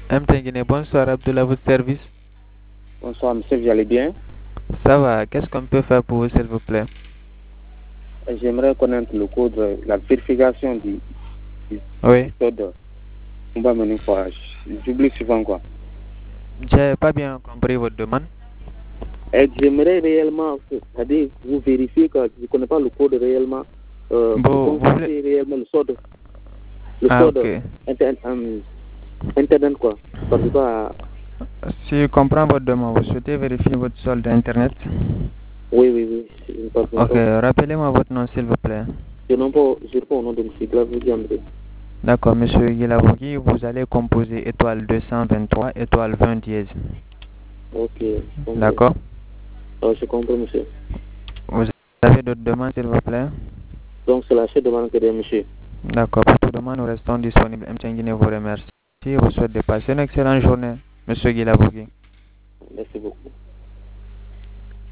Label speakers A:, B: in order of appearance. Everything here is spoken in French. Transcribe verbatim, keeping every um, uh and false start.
A: M. Tenguine, bonsoir, Abdullah, à votre service.
B: Bonsoir, monsieur, vous allez bien?
A: Ça va, qu'est-ce qu'on peut faire pour vous, s'il vous plaît?
B: J'aimerais connaître le code, la vérification du, du
A: Oui.
B: code. On va mener quoi? J'oublie souvent quoi.
A: J'ai pas bien compris votre demande.
B: Et j'aimerais réellement, c'est-à-dire vous vérifier que je ne connais pas le code réellement. Euh,
A: Bon,
B: vous
A: vous voulez...
B: réellement le code. Le
A: Ah,
B: code
A: ok.
B: internet, um, internet quoi. Parce que à...
A: Si je comprends votre demande, vous souhaitez vérifier votre solde Internet?
B: Oui, oui, oui. Pas,
A: Ok,
B: pas.
A: rappelez-moi votre nom, s'il vous plaît.
B: Je n'ai pas, je n'ai pas au nom de monsieur Glavouki André.
A: D'accord, monsieur Guilavogui, vous allez composer étoile deux cent vingt-trois, étoile vingt dièse.
B: Ok.
A: D'accord.
B: Alors, je comprends, monsieur.
A: Vous avez d'autres demandes, s'il vous plaît?
B: Donc, c'est la seule demande que j'ai, monsieur.
A: D'accord, pour toute demande, nous restons disponibles. M. Tenguine vous remercie. Je vous souhaite de passer une excellente journée, monsieur Guilavogui.
B: Merci beaucoup.